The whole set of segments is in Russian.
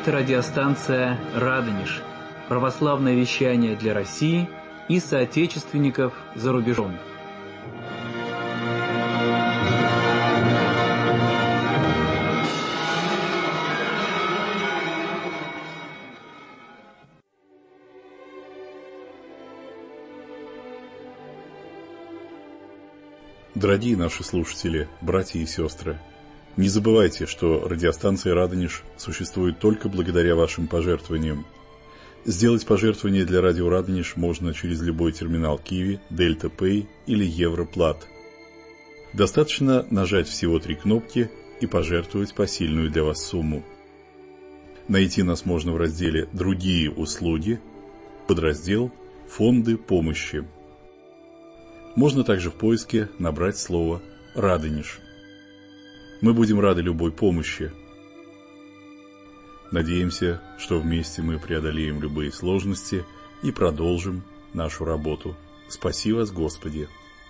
Это радиостанция «Радонеж», православное вещание для России и соотечественников за рубежом. Дорогие наши слушатели, братья и сестры, не забывайте, что радиостанция «Радонеж» существует только благодаря вашим пожертвованиям. Сделать пожертвование для радио «Радонеж» можно через любой терминал Киви, Дельта Пэй или Европлат. Достаточно нажать всего 3 кнопки и пожертвовать посильную для вас сумму. Найти нас можно в разделе «Другие услуги», подраздел «Фонды помощи». Можно также в поиске набрать слово «Радонеж». Мы будем рады любой помощи. Надеемся, что вместе мы преодолеем любые сложности и продолжим нашу работу. Спаси вас, Господи!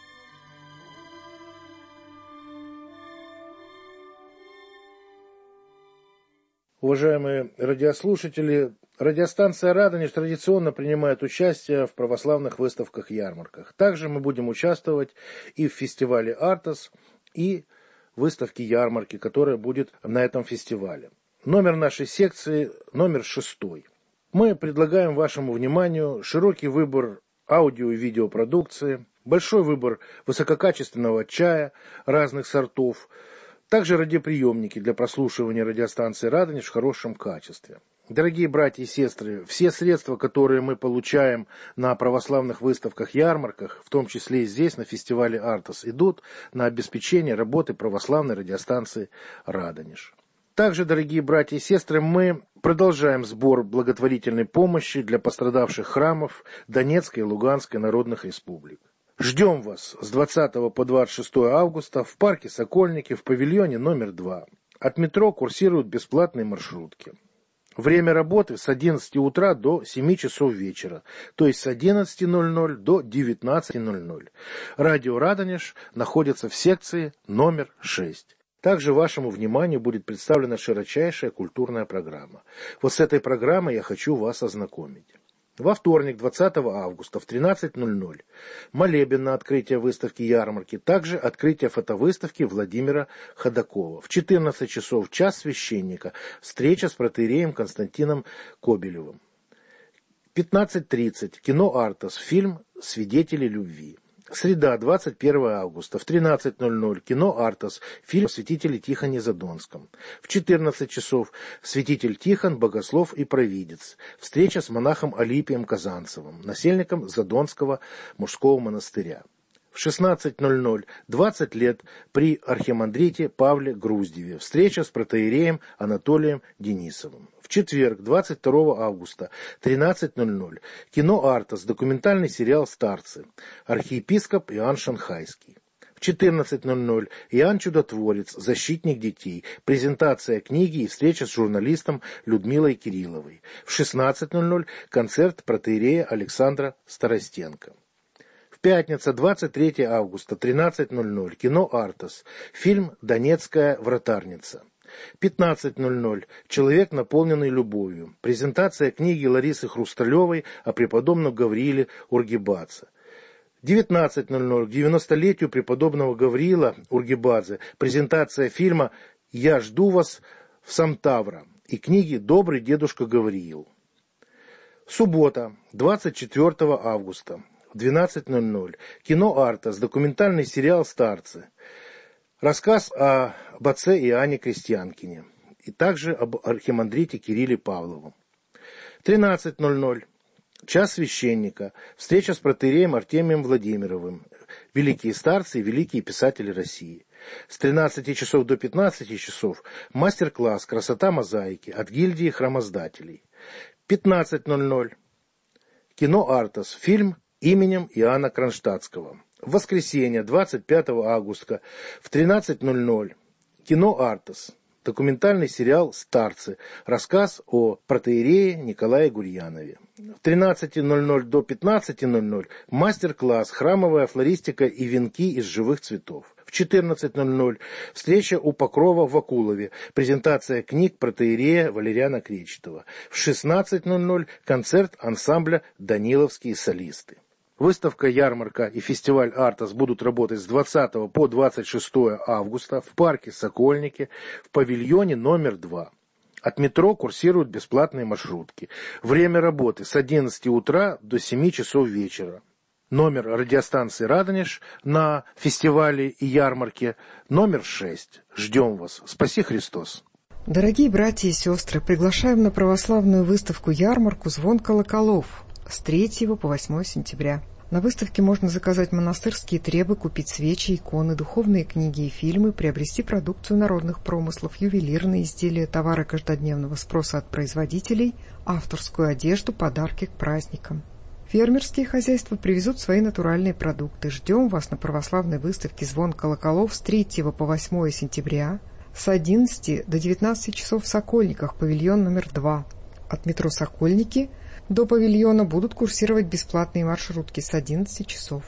Уважаемые радиослушатели, радиостанция «Радонеж» традиционно принимает участие в православных выставках-ярмарках. Также мы будем участвовать и в фестивале «Артос», и выставки-ярмарки, которая будет на этом фестивале. Номер нашей секции номер 6. Мы предлагаем вашему вниманию широкий выбор аудио и видеопродукции, большой выбор высококачественного чая разных сортов, также радиоприемники для прослушивания радиостанции «Радонеж» в хорошем качестве. Дорогие братья и сестры, все средства, которые мы получаем на православных выставках-ярмарках, в том числе и здесь, на фестивале «Артос», идут на обеспечение работы православной радиостанции «Радонеж». Также, дорогие братья и сестры, мы продолжаем сбор благотворительной помощи для пострадавших храмов Донецкой и Луганской народных республик. Ждем вас с 20 по 26 августа в парке Сокольники в павильоне номер 2. От метро курсируют бесплатные маршрутки. Время работы с 11 утра до 7 часов вечера, то есть с 11:00 до 19:00. Радио «Радонеж» находится в секции номер 6. Также вашему вниманию будет представлена широчайшая культурная программа. Вот с этой программой я хочу вас ознакомить. Во вторник, 20 августа, в 13:00 молебен на открытие выставки-ярмарки, также открытие фотовыставки Владимира Ходакова. В 14 часов час священника, встреча с протоиереем Константином Кобелевым. 15:30 кино «Артос», фильм «Свидетели любви». Среда, 21 августа, в 13:00 кино «Артос», фильм о святителе Тихоне Задонском. В 14 часов святитель Тихон, богослов и провидец. Встреча с монахом Алипием Казанцевым, насельником Задонского мужского монастыря. В 16:00 20 лет при архимандрите Павле Груздеве. Встреча с протоиереем Анатолием Денисовым. В четверг, 22 августа, 13:00 кино «Артос», документальный сериал «Старцы». Архиепископ Иоанн Шанхайский. В 14:00 Иоанн Чудотворец, защитник детей. Презентация книги и встреча с журналистом Людмилой Кирилловой. В 16:00 концерт протоиерея Александра Старостенко. Пятница, 23 августа, 13:00 кино «Артос», фильм «Донецкая вратарница». 15:00 «Человек, наполненный любовью». Презентация книги Ларисы Хрусталевой о преподобном Гаврииле Ургибадзе. 19:00 к 90-летию преподобного Гавриила Ургибадзе. Презентация фильма «Я жду вас в Самтавра» и книги «Добрый дедушка Гавриил». Суббота, 24 августа. В 12:00 кино «Артос», документальный сериал «Старцы». Рассказ об отце Иоанне Крестьянкине и также об архимандрите Кирилле Павловом. 13:00 час священника. Встреча с протоиереем Артемием Владимировым. Великие старцы и великие писатели России. С 13 часов до 15 часов мастер-класс «Красота мозаики» от гильдии храмоздателей. 15:00 кино «Артос», фильм именем Иоанна Кронштадтского. В воскресенье, 25 августа, в 13:00 кино «Артос». документальный сериал «Старцы», рассказ о протоиерее Николае Гурьянове. В 13:00 до 15:00 мастер-класс «Храмовая флористика и венки из живых цветов». В 14:00 встреча у Покрова в Акулове, презентация книг протоиерея Валериана Кречетова. В 16:00 концерт ансамбля «Даниловские солисты». Выставка, ярмарка и фестиваль «Артас» будут работать с 20 по 26 августа в парке «Сокольники» в павильоне номер 2. От метро курсируют бесплатные маршрутки. Время работы с 11 утра до 7 часов вечера. Номер радиостанции «Радонеж» на фестивале и ярмарке номер 6. Ждем вас. Спаси Христос! Дорогие братья и сестры, приглашаем на православную выставку-ярмарку «Звон колоколов» с 3 по 8 сентября. На выставке можно заказать монастырские требы, купить свечи, иконы, духовные книги и фильмы, приобрести продукцию народных промыслов, ювелирные изделия, товары каждодневного спроса от производителей, авторскую одежду, подарки к праздникам. Фермерские хозяйства привезут свои натуральные продукты. Ждем вас на православной выставке «Звон колоколов» с 3 по 8 сентября с 11 до 19 часов в Сокольниках, павильон номер 2. От метро «Сокольники» до павильона будут курсировать бесплатные маршрутки с 11 часов.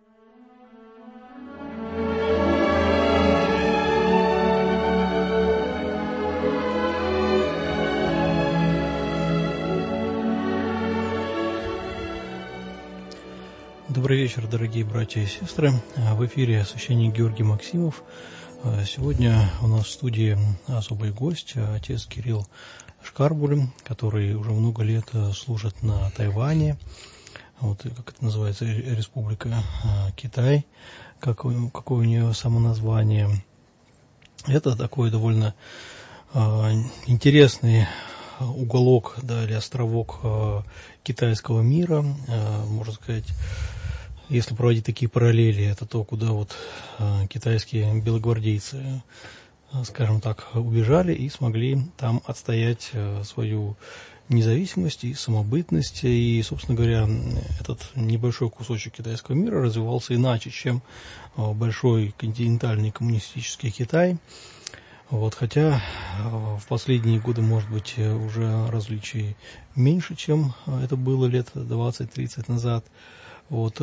Добрый вечер, дорогие братья и сестры. В эфире священник Георгий Максимов. Сегодня у нас в студии особый гость, отец Кирилл Шкарбуль, который уже много лет служит на Тайване. Вот, как это называется, Республика Китай, какое у нее само название. Это такой довольно интересный уголок, да, или островок китайского мира, можно сказать. Если проводить такие параллели, это то, куда вот китайские белогвардейцы, скажем так, убежали и смогли там отстоять свою независимость и самобытность. И, собственно говоря, этот небольшой кусочек китайского мира развивался иначе, чем большой континентальный коммунистический Китай. Вот, хотя в последние годы, может быть, уже различий меньше, чем это было лет 20-30 назад. Вот,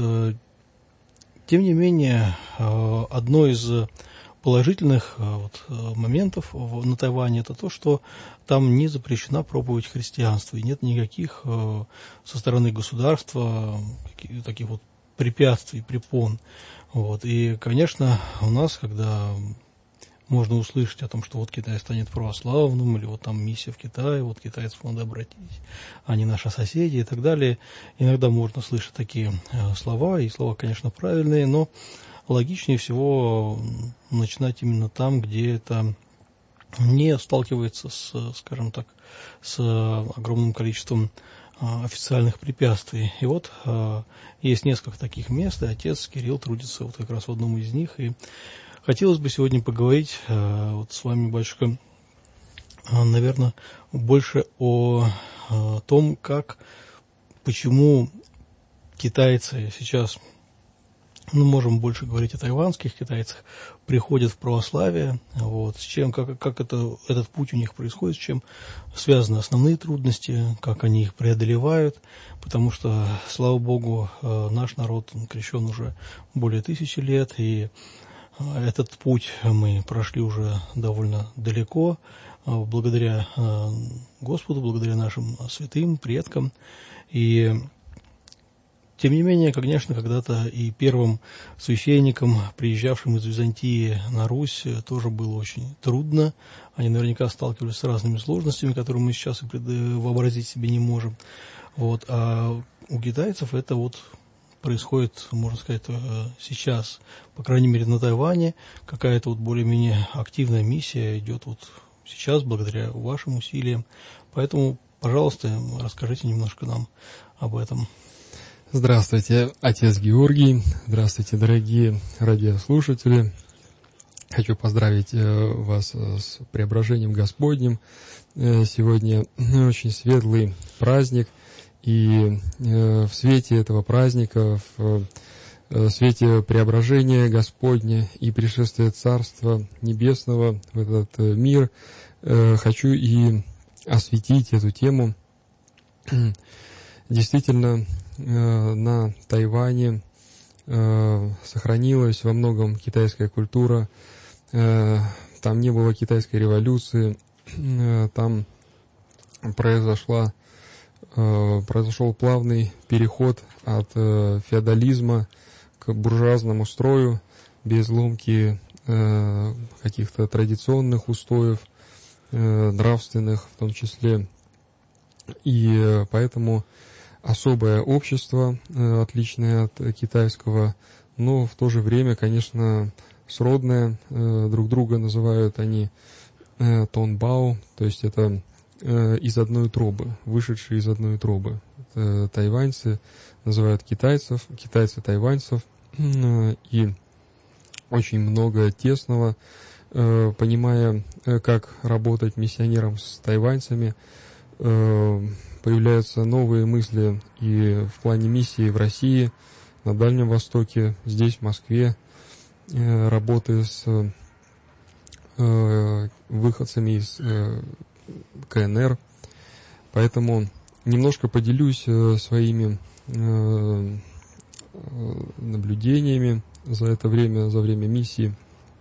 тем не менее, одно из положительных моментов на Тайване это то, что там не запрещена проповедь христианства, и нет никаких со стороны государства таких вот препятствий, препон. Вот, и, конечно, у нас, когда можно услышать о том, что вот Китай станет православным, или вот там миссия в Китае, вот китайцев надо обратить, они наши соседи и так далее. Иногда можно слышать такие слова, и слова, конечно, правильные, но логичнее всего начинать именно там, где это не сталкивается с, скажем так, с огромным количеством официальных препятствий. И вот есть несколько таких мест, и отец Кирилл трудится вот как раз в одном из них, и хотелось бы сегодня поговорить вот с вами, батюшка, наверное, больше о том, почему китайцы сейчас, можем больше говорить о тайванских китайцах, приходят в православие, вот, с чем, как этот путь у них происходит, с чем связаны основные трудности, как они их преодолевают, потому что, слава Богу, наш народ крещен уже более 1000 лет, и этот путь мы прошли уже довольно далеко, благодаря Господу, благодаря нашим святым предкам. И тем не менее, конечно, когда-то и первым священникам, приезжавшим из Византии на Русь, тоже было очень трудно. Они наверняка сталкивались с разными сложностями, которые мы сейчас и вообразить себе не можем. Вот. А у китайцев это вот происходит, можно сказать, сейчас, по крайней мере, на Тайване, какая-то вот более-менее активная миссия идет вот сейчас, благодаря вашим усилиям. Поэтому, пожалуйста, расскажите немножко нам об этом. Здравствуйте, отец Георгий. Здравствуйте, дорогие радиослушатели. Хочу поздравить вас с преображением Господним. Сегодня очень светлый праздник. И в свете этого праздника, в свете преображения Господня и пришествия Царства Небесного в этот мир хочу и осветить эту тему. Действительно, на Тайване сохранилась во многом китайская культура, там не было китайской революции, там произошел плавный переход от феодализма к буржуазному строю, без ломки каких-то традиционных устоев, нравственных в том числе. И поэтому особое общество, отличное от китайского, но в то же время, конечно, сродное, друг друга называют они тонбао, то есть это из одной утробы, вышедшие из одной утробы. Тайваньцы называют китайцев, китайцы тайваньцев, и очень много тесного, понимая, как работать миссионерам с тайваньцами, появляются новые мысли и в плане миссии в России, на Дальнем Востоке, здесь, в Москве, работы с выходцами из КНР. Поэтому немножко поделюсь своими наблюдениями за это время, за время миссии.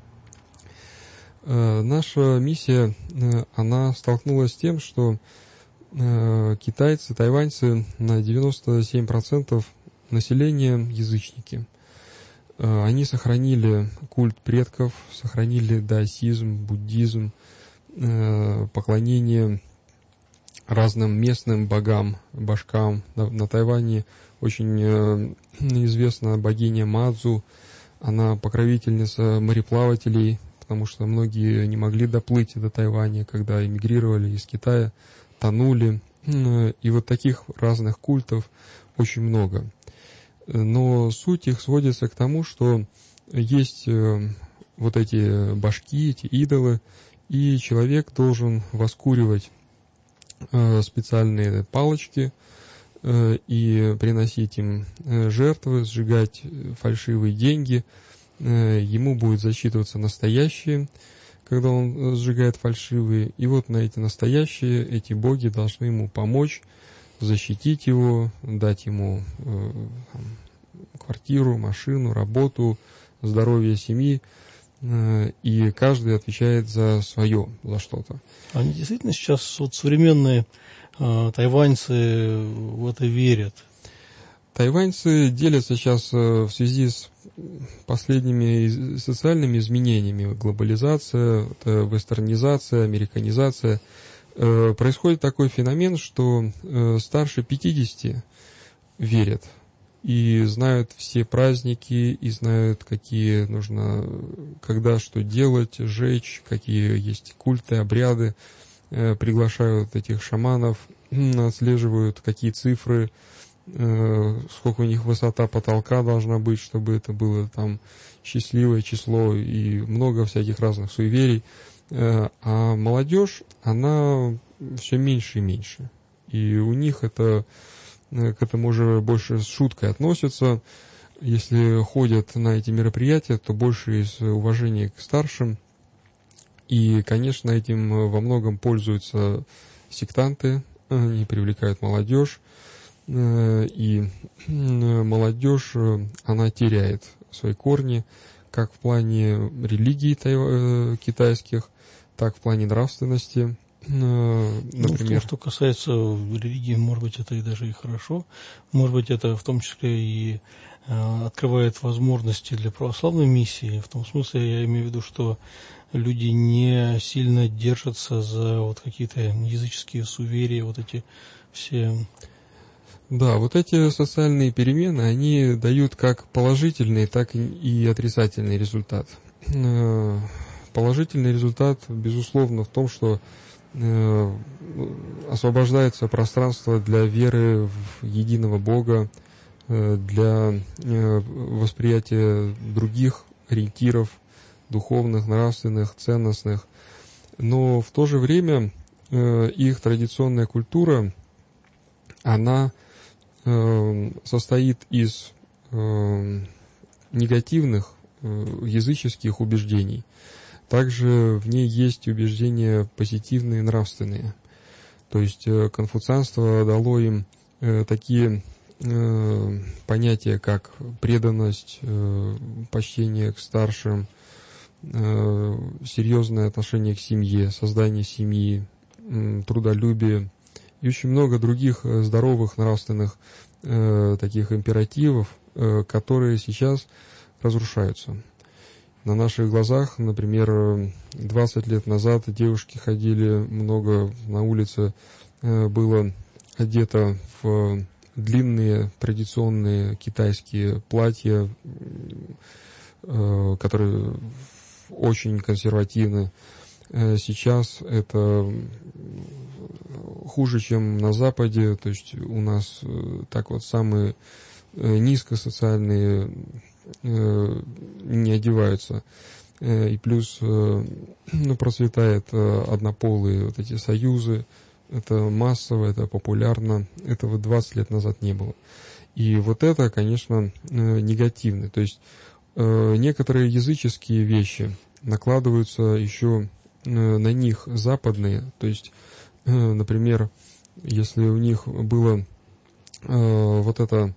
Наша миссия, она столкнулась с тем, что китайцы, тайваньцы на 97% населения язычники. Они сохранили культ предков, сохранили даосизм, буддизм, поклонение разным местным богам, божкам. На Тайване очень известна богиня Мадзу, она покровительница мореплавателей, потому что многие не могли доплыть до Тайваня, когда эмигрировали из Китая, тонули. И вот таких разных культов очень много. Но суть их сводится к тому, что есть вот эти божки, эти идолы, и человек должен воскуривать специальные палочки и приносить им жертвы, сжигать фальшивые деньги. Ему будет засчитываться настоящие, когда он сжигает фальшивые. И вот на эти настоящие, эти боги должны ему помочь, защитить его, дать ему квартиру, машину, работу, здоровье семьи. И каждый отвечает за свое, за что-то. Они действительно сейчас, вот современные тайваньцы в это верят? Тайваньцы делятся сейчас в связи с последними социальными изменениями, глобализация, вестернизация, американизация. Происходит такой феномен, что старше 50 верят и знают все праздники, и знают, какие нужно, когда что делать, жечь, какие есть культы, обряды, приглашают этих шаманов, отслеживают, какие цифры, сколько у них высота потолка должна быть, чтобы это было там счастливое число, и много всяких разных суеверий. А молодежь, она все меньше и меньше. И у них это к этому уже больше с шуткой относятся. Если ходят на эти мероприятия, то больше из уважения к старшим. И, конечно, этим во многом пользуются сектанты, они привлекают молодежь. И молодежь, она теряет свои корни, как в плане религий китайских, так в плане нравственности. Например, что касается религии, может быть, это и даже и хорошо. Может быть, это в том числе и открывает возможности для православной миссии. В том смысле, я имею в виду, что люди не сильно держатся за вот какие-то языческие суеверия, вот эти все. Да, вот эти социальные перемены, они дают как положительный, так и отрицательный результат. Положительный результат, безусловно, в том, что освобождается пространство для веры в единого Бога, для восприятия других ориентиров, духовных, нравственных, ценностных. Но в то же время их традиционная культура, она состоит из негативных языческих убеждений. Также в ней есть убеждения позитивные, нравственные. То есть конфуцианство дало им такие понятия, как преданность, почтение к старшим, серьезное отношение к семье, создание семьи, трудолюбие и очень много других здоровых нравственных таких императивов, которые сейчас разрушаются. На наших глазах, например, 20 лет назад девушки ходили много на улице, было одето в длинные традиционные китайские платья, которые очень консервативны. Сейчас это хуже, чем на Западе, то есть у нас так вот самые низкосоциальные не одеваются. И плюс процветают однополые вот эти союзы. Это массово, это популярно. Этого 20 лет назад не было. И вот это, конечно, негативно. То есть некоторые языческие вещи накладываются еще на них западные. То есть, например, если у них было вот это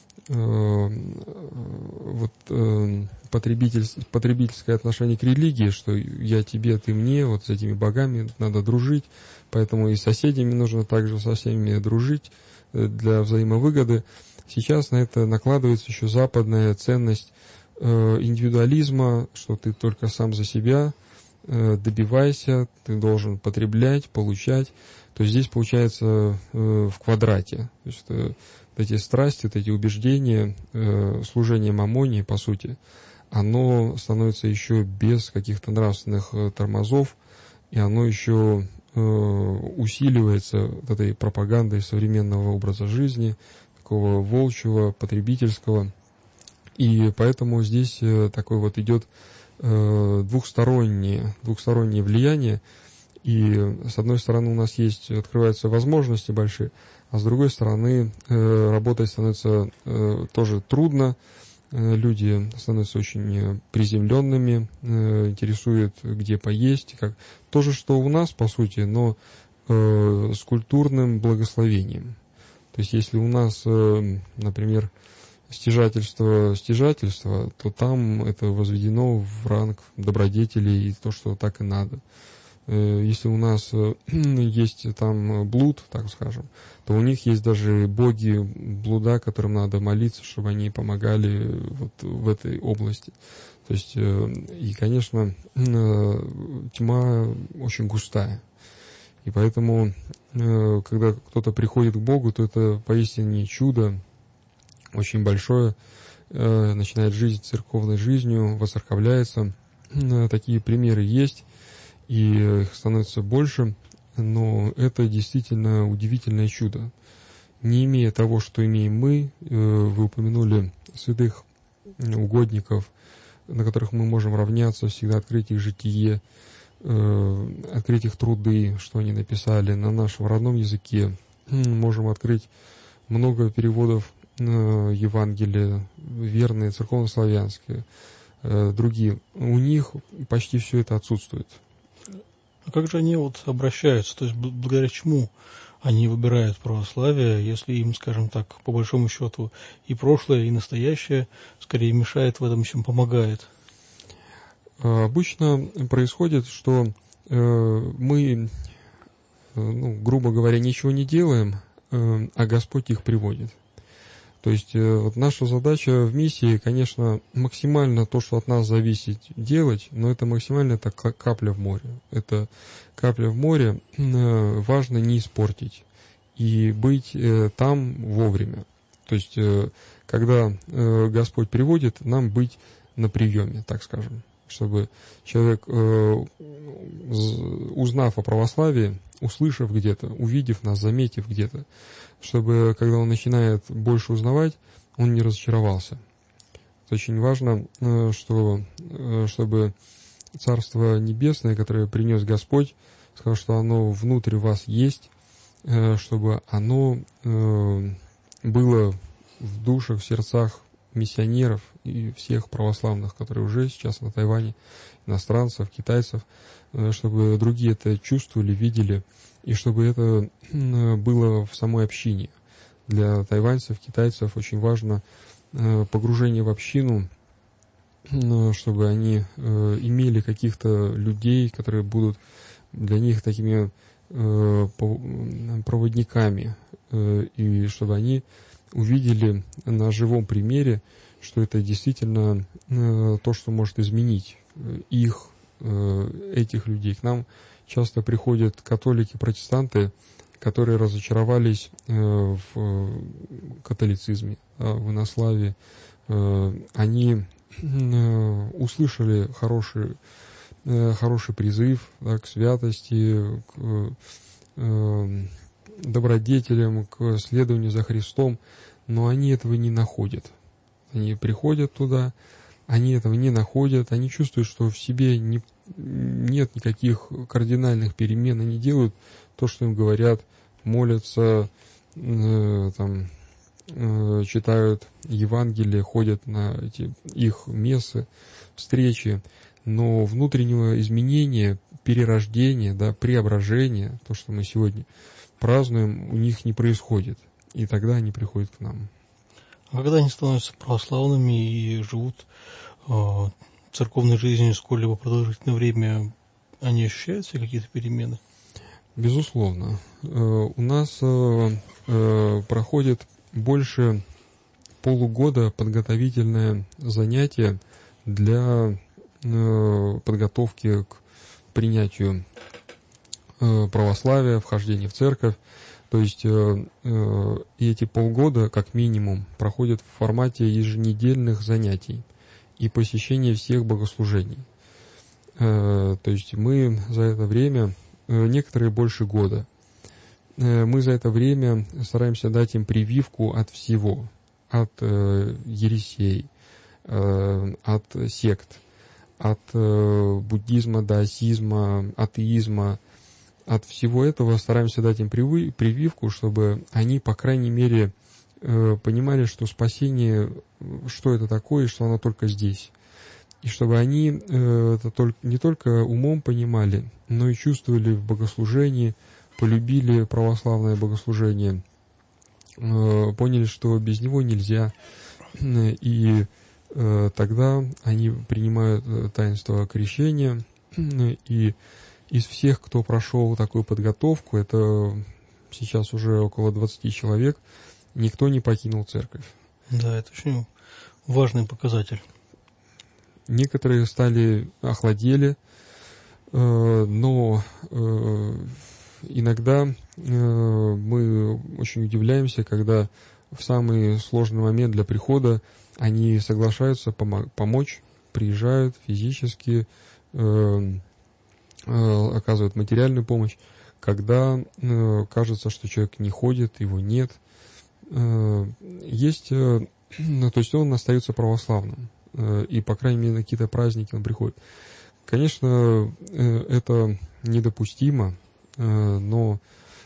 потребительское отношение к религии, что я тебе, ты мне, вот с этими богами надо дружить, поэтому и с соседями нужно также со всеми дружить для взаимовыгоды. Сейчас на это накладывается еще западная ценность индивидуализма, что ты только сам за себя, добивайся, ты должен потреблять, получать. То есть здесь получается в квадрате. То есть вот эти страсти, вот эти убеждения, служение мамонии, по сути, оно становится еще без каких-то нравственных тормозов, и оно еще усиливается вот этой пропагандой современного образа жизни, такого волчьего, потребительского. И поэтому здесь такой вот идет двухстороннее влияние. И с одной стороны у нас открываются возможности большие, а с другой стороны работать становится тоже трудно. Люди становятся очень приземленными, интересует, где поесть, как то же, что у нас, по сути, но с культурным благословением. То есть, если у нас, например, стяжательство, то там это возведено в ранг добродетелей и то, что так и надо. Если у нас есть там блуд, так скажем, то у них есть даже боги блуда, которым надо молиться, чтобы они помогали вот в этой области. То есть, и, конечно, тьма очень густая. И поэтому, когда кто-то приходит к Богу, то это поистине чудо, очень большое, начинает жить церковной жизнью, воцерковляется. Такие примеры есть, и их становится больше, но это действительно удивительное чудо. Не имея того, что имеем мы, вы упомянули святых угодников, на которых мы можем равняться, всегда открыть их житие, открыть их труды, что они написали на нашем родном языке. Можем открыть много переводов Евангелия, верные, церковнославянские, другие. У них почти все это отсутствует. А как же они вот обращаются? То есть благодаря чему они выбирают православие, если им, скажем так, по большому счету и прошлое, и настоящее скорее мешает в этом, чем помогает? Обычно происходит, что мы, грубо говоря, ничего не делаем, а Господь их приводит. То есть вот наша задача в миссии, конечно, максимально то, что от нас зависит, делать, но это максимально это капля в море. Это капля в море, важно не испортить и быть там вовремя. То есть когда Господь приводит, нам быть на приеме, так скажем, чтобы человек, узнав о православии, услышав где-то, увидев нас, заметив где-то, чтобы, когда он начинает больше узнавать, он не разочаровался. Это очень важно, чтобы Царство Небесное, которое принес Господь, сказал, что оно внутри вас есть, чтобы оно было в душах, в сердцах миссионеров и всех православных, которые уже сейчас на Тайване, иностранцев, китайцев, чтобы другие это чувствовали, видели, и чтобы это было в самой общине. Для тайваньцев, китайцев очень важно погружение в общину, чтобы они имели каких-то людей, которые будут для них такими проводниками, и чтобы они увидели на живом примере, что это действительно то, что может изменить их, этих людей. К нам часто приходят католики, протестанты, которые разочаровались в католицизме, в инославии. Они услышали хороший призыв, да, к святости, к добродетелям, к следованию за Христом, но они этого не находят. Они приходят туда, они этого не находят, они чувствуют, что в себе нет никаких кардинальных перемен, они делают то, что им говорят, молятся, читают Евангелие, ходят на эти их мессы, встречи, но внутреннего изменения, перерождения, да, преображения, то, что мы сегодня празднуем, у них не происходит. И тогда они приходят к нам. А когда они становятся православными и живут церковной жизнью сколь-либо продолжительное время, они ощущают все какие-то перемены? Безусловно. У нас проходит больше полугода подготовительное занятие для подготовки к принятию православия, вхождения в церковь. То есть эти полгода, как минимум, проходят в формате еженедельных занятий и посещения всех богослужений. То есть мы за это время, некоторые больше года, мы за это время стараемся дать им прививку от всего, от ересей, от сект, от буддизма, даосизма, атеизма. От всего этого стараемся дать им прививку, чтобы они, по крайней мере, понимали, что спасение, что это такое, и что оно только здесь. И чтобы они это не только умом понимали, но и чувствовали в богослужении, полюбили православное богослужение, поняли, что без него нельзя, и тогда они принимают таинство крещения, и из всех, кто прошел такую подготовку, это сейчас уже около 20 человек, никто не покинул церковь. Да, это очень важный показатель. Некоторые охладели, но иногда мы очень удивляемся, когда в самый сложный момент для прихода они соглашаются помочь, приезжают физически, оказывают материальную помощь, когда кажется, что человек не ходит, его нет. То есть он остается православным, и, по крайней мере, на какие-то праздники он приходит. Конечно, это недопустимо, но,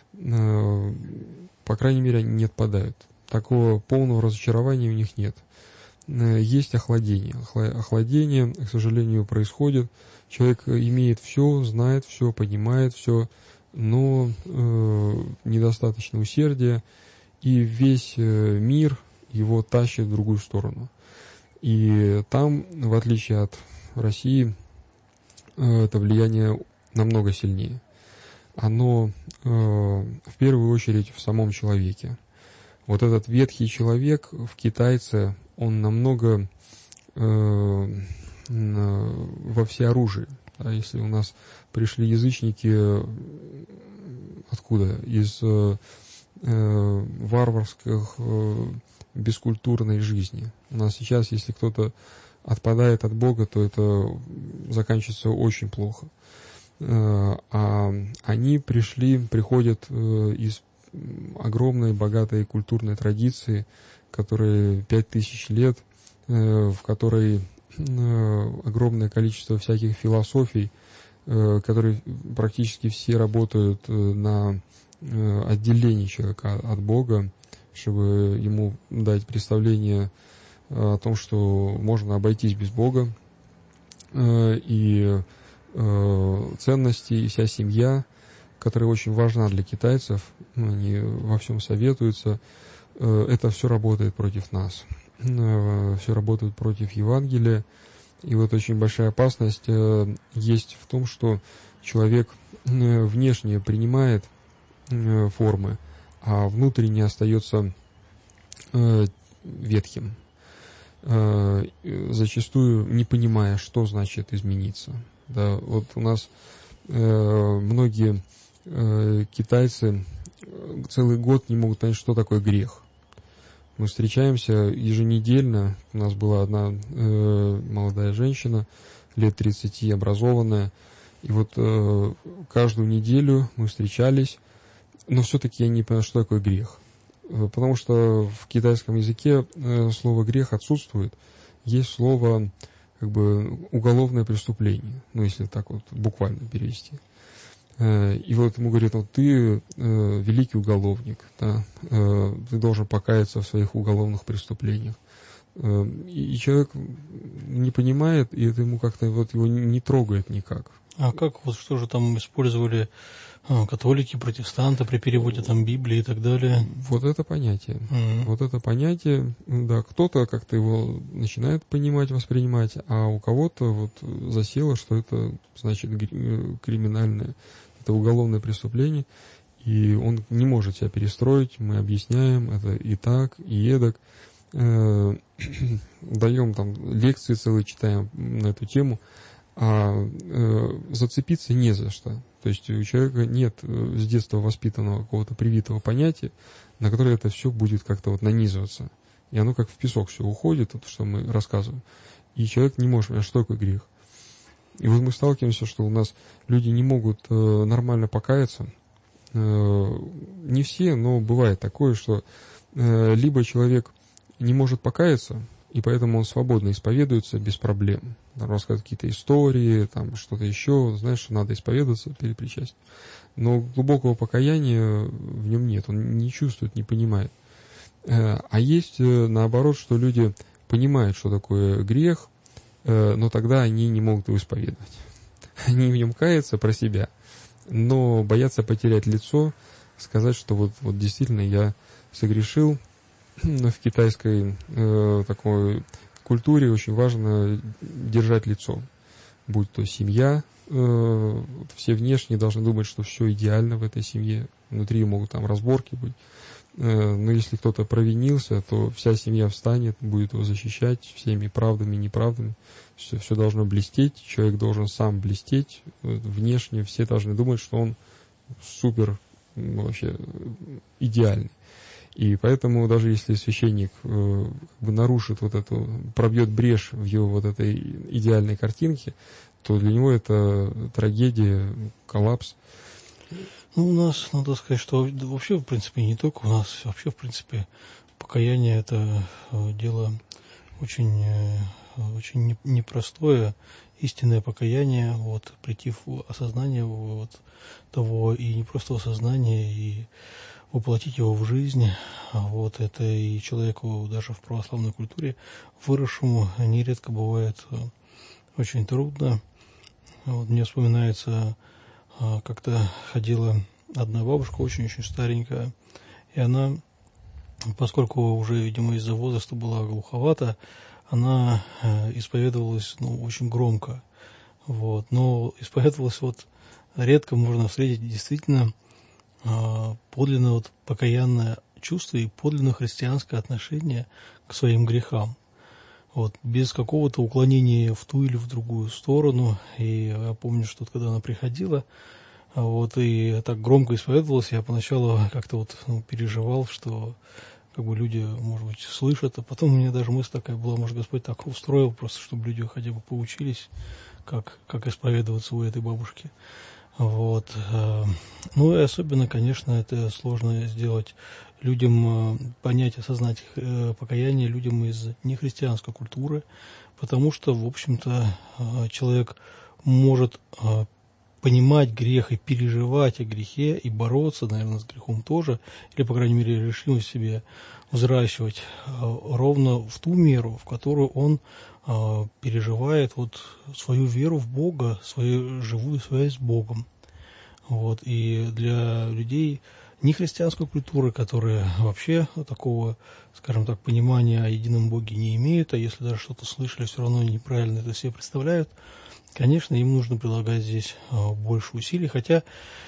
по крайней мере, они не отпадают. Такого полного разочарования у них нет. Есть охладение. Охладение, к сожалению, происходит. Человек имеет все, знает все, понимает все, но недостаточно усердия, и весь мир его тащит в другую сторону. И там, в отличие от России, это влияние намного сильнее. Оно в первую очередь в самом человеке. Вот этот ветхий человек в китайце, он намного во всеоружии. Да, если у нас пришли язычники, откуда? Из варварских, бескультурной жизни. У нас сейчас, если кто-то отпадает от Бога, то это заканчивается очень плохо. А они приходят из огромной, богатой культурной традиции, которая 5000 лет, в которой огромное количество всяких философий, которые практически все работают на отделение человека от Бога, чтобы ему дать представление о том, что можно обойтись без Бога, и ценности, и вся семья, которая очень важна для китайцев, они во всем советуются, это все работает против нас, все работает против Евангелия. И вот очень большая опасность есть в том, что человек внешне принимает формы, а внутренне остается ветхим, зачастую не понимая, что значит измениться. Да, вот у нас многие китайцы целый год не могут понять, что такое грех. Мы встречаемся еженедельно. У нас была одна молодая женщина, лет 30, образованная. И вот каждую неделю мы встречались, но все-таки я не понял, что такое грех. Потому что в китайском языке слово «грех» отсутствует. Есть слово как бы уголовное преступление, ну, если так вот буквально перевести. И вот ему говорят: вот ты великий уголовник, да, ты должен покаяться в своих уголовных преступлениях. И человек не понимает, и это ему как-то вот его не трогает никак. А как, вот что же там использовали католики, протестанты при переводе там Библии и так далее? Вот это понятие. Вот это понятие, да, кто-то как-то его начинает понимать, воспринимать, а у кого-то вот засело, что это значит криминальное, это уголовное преступление, и он не может себя перестроить, мы объясняем, это и так, и эдак, даем там лекции целые, читаем на эту тему, а зацепиться не за что. То есть у человека нет с детства воспитанного какого-то привитого понятия, на которое это все будет как-то вот нанизываться. И оно как в песок все уходит, то, что мы рассказываем. И человек не может понять, что такое грех. И вот мы сталкиваемся, что у нас люди не могут нормально покаяться. Не все, но бывает такое, что либо человек не может покаяться, и поэтому он свободно исповедуется без проблем. Там рассказывает какие-то истории, там что-то еще, знаешь, что надо исповедоваться перед причастием. Но глубокого покаяния в нем нет, он не чувствует, не понимает. А есть наоборот, что люди понимают, что такое грех, но тогда они не могут его исповедовать. Они в нем каются про себя, но боятся потерять лицо, сказать, что вот действительно я согрешил. В китайской такой культуре очень важно держать лицо. Будь то семья, все внешне должны думать, что все идеально в этой семье. Внутри могут там разборки быть. Но если кто-то провинился, то вся семья встанет, будет его защищать всеми правдами и неправдами. Все должно блестеть, человек должен сам блестеть. Внешне все должны думать, что он супер, вообще идеальный. И поэтому даже если священник как бы нарушит вот эту, пробьет брешь в его вот этой идеальной картинке, то для него это трагедия, коллапс. Ну, у нас, надо сказать, что вообще, в принципе, не только у нас, вообще, в принципе, покаяние – это дело очень непростое, истинное покаяние, вот, прийти в осознание вот того, и не просто в осознание, и воплотить его в жизнь. Вот, это и человеку даже в православной культуре, выросшему, нередко бывает очень трудно. Вот, мне вспоминается, как-то ходила одна бабушка, очень-очень старенькая, и она, поскольку уже, видимо, из-за возраста была глуховата, она исповедовалась, очень громко. Вот, но исповедовалась вот редко можно встретить действительно подлинно вот покаянное чувство и подлинно христианское отношение к своим грехам. Вот, без какого-то уклонения в ту или в другую сторону. И я помню, что когда она приходила, вот, и так громко исповедовалась, я поначалу как-то вот переживал, что как бы люди, может быть, слышат, а потом у меня даже мысль такая была, может, Господь так устроил, просто чтобы люди хотя бы поучились, как исповедоваться у этой бабушки. Вот. Ну и особенно, конечно, это сложно сделать людям, понять, осознать покаяние людям из нехристианской культуры, потому что, в общем-то, человек может понимать грех и переживать о грехе и бороться, наверное, с грехом тоже, или, по крайней мере, решимость себе взращивать ровно в ту меру, в которую он переживает вот свою веру в Бога, свою живую связь с Богом. Вот. И для людей нехристианской культуры, которые вообще такого, скажем так, понимания о едином Боге не имеют, а если даже что-то слышали, все равно неправильно это себе представляют, конечно, им нужно прилагать здесь больше усилий, хотя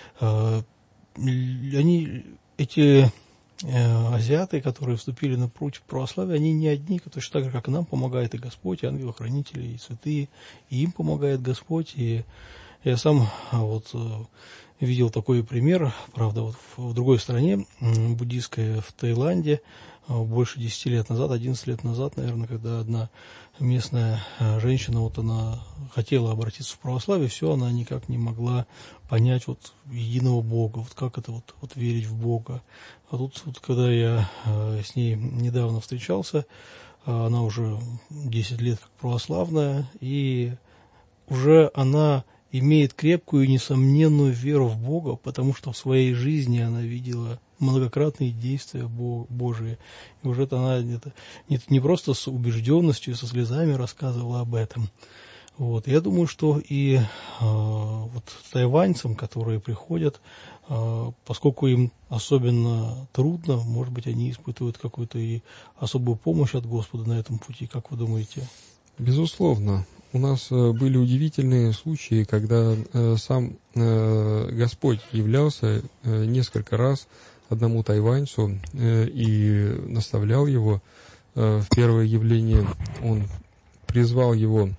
эти азиаты, которые вступили на путь православия, они не одни, точно так же, как и нам помогает и Господь, и ангелы-хранители, и святые, и им помогает Господь. И я сам вот видел такой пример, правда, вот в другой стране, буддийской, в Таиланде, больше 10 лет назад, 11 лет назад, наверное, когда одна местная женщина, вот она хотела обратиться в православие, все, она никак не могла понять вот единого Бога, вот как это вот верить в Бога. А тут, вот, когда я с ней недавно встречался, она уже 10 лет как православная, и уже она имеет крепкую и несомненную веру в Бога, потому что в своей жизни она видела многократные действия Божии. И уже она не просто с убежденностью, со слезами рассказывала об этом. Вот. Я думаю, что и вот тайваньцам, которые приходят, поскольку им особенно трудно, может быть, они испытывают какую-то и особую помощь от Господа на этом пути. Как вы думаете? Безусловно. У нас были удивительные случаи, когда сам Господь являлся несколько раз одному тайваньцу и наставлял его. В первое явление он призвал его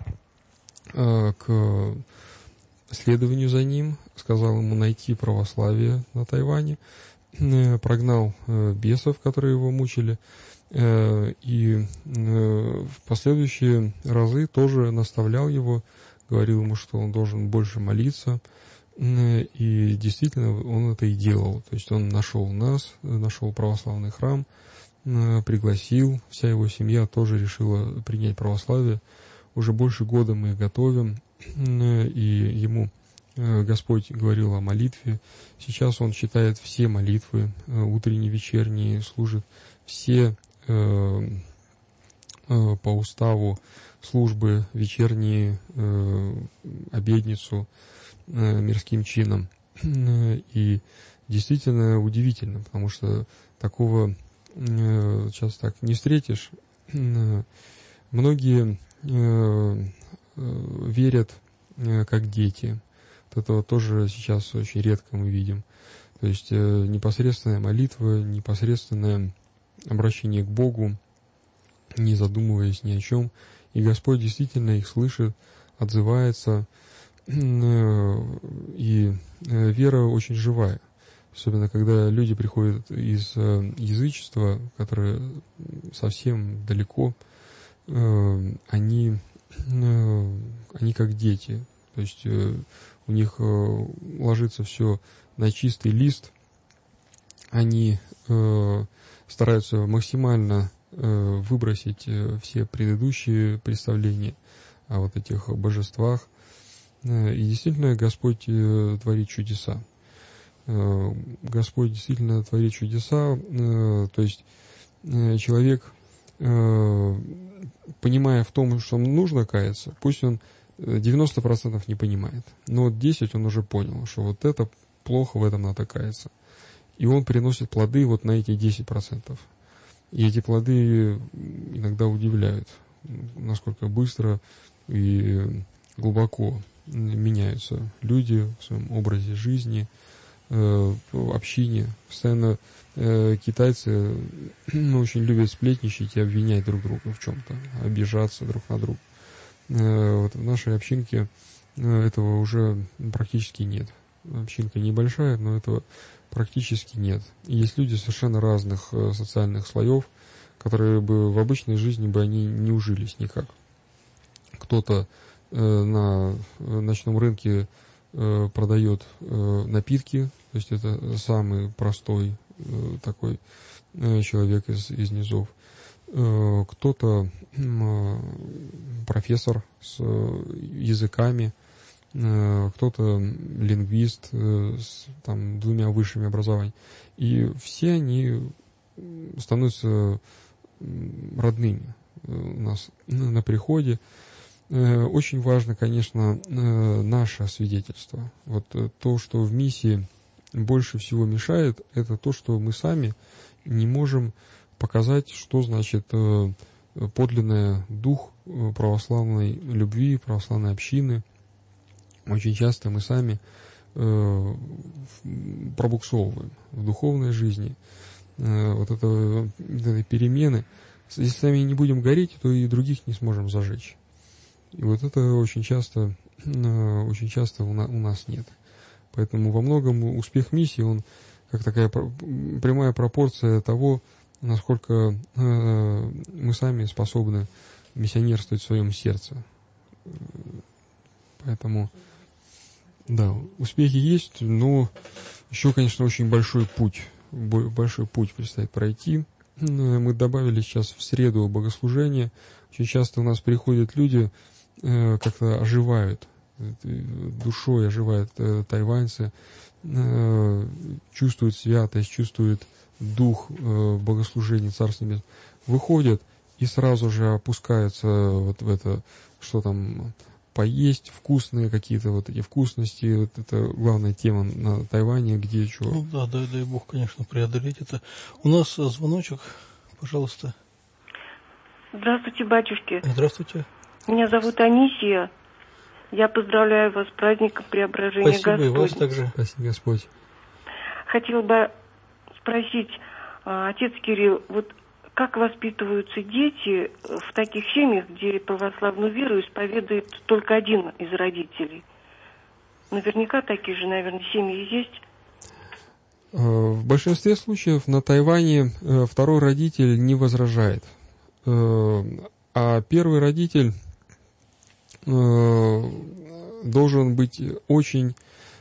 к следованию за ним, сказал ему найти православие на Тайване, прогнал бесов, которые его мучили, и в последующие разы тоже наставлял его, говорил ему, что он должен больше молиться, и действительно он это и делал. То есть он нашел нас, нашел православный храм, пригласил, вся его семья тоже решила принять православие. Уже больше года мы их готовим, и ему Господь говорил о молитве. Сейчас он читает все молитвы, утренние, вечерние, служит все по уставу службы вечерние, обедницу мирским чином. И действительно удивительно, потому что такого сейчас так не встретишь. Многие верят как дети. Вот этого тоже сейчас очень редко мы видим. То есть непосредственная молитва, непосредственное обращение к Богу, не задумываясь ни о чем. И Господь действительно их слышит, отзывается. И вера очень живая. Особенно, когда люди приходят из язычества, которое совсем далеко, они как дети. То есть у них ложится все на чистый лист. Они стараются максимально выбросить все предыдущие представления о вот этих божествах. И действительно Господь творит чудеса. Господь действительно творит чудеса. То есть человек, понимая в том, что нужно каяться, пусть он 90% не понимает, но вот 10% он уже понял, что вот это плохо, в этом надо каяться. И он приносит плоды вот на эти 10%. И эти плоды иногда удивляют, насколько быстро и глубоко меняются люди в своем образе жизни, в общине. Постоянно китайцы очень любят сплетничать и обвинять друг друга в чем-то, обижаться друг на друга. Вот в нашей общинке этого уже практически нет. Общинка небольшая, но этого практически нет. И есть люди совершенно разных социальных слоев, которые бы в обычной жизни бы они не ужились никак. Кто-то на ночном рынке продает напитки, то есть это самый простой такой человек из низов. Кто-то профессор с языками, кто-то лингвист с 2 высшими образованиями. И все они становятся родными у нас на приходе. Очень важно, конечно, наше свидетельство. Вот то, что в миссии больше всего мешает, это то, что мы сами не можем показать, что значит подлинный дух православной любви, православной общины. Очень часто мы сами пробуксовываем в духовной жизни вот этой перемены. Если сами не будем гореть, то и других не сможем зажечь. И вот это очень часто у нас нет. Поэтому во многом успех миссии, он как такая прямая пропорция того, насколько мы сами способны миссионерствовать в своем сердце. Поэтому, да, успехи есть, но еще, конечно, очень большой путь предстоит пройти. Мы добавили сейчас в среду богослужение. Очень часто у нас приходят люди, как-то оживают, душой оживают тайваньцы, чувствуют святость, чувствуют дух богослужения Царства Небесного, выходят и сразу же опускаются вот в это, что там поесть, вкусные какие-то вот эти вкусности. Вот это главная тема на Тайване, где что. Ну да, дай Бог, конечно, преодолеть это. У нас звоночек, пожалуйста. Здравствуйте, батюшки. Здравствуйте. Меня зовут Анисия. Я поздравляю вас с праздником Преображения Господня. Спасибо, и вас также. Спасибо, Господь. Хотела бы спросить, отец Кирилл, вот как воспитываются дети в таких семьях, где православную веру исповедует только один из родителей? Наверняка такие же, наверное, семьи есть. В большинстве случаев на Тайване второй родитель не возражает, а первый родитель должен быть очень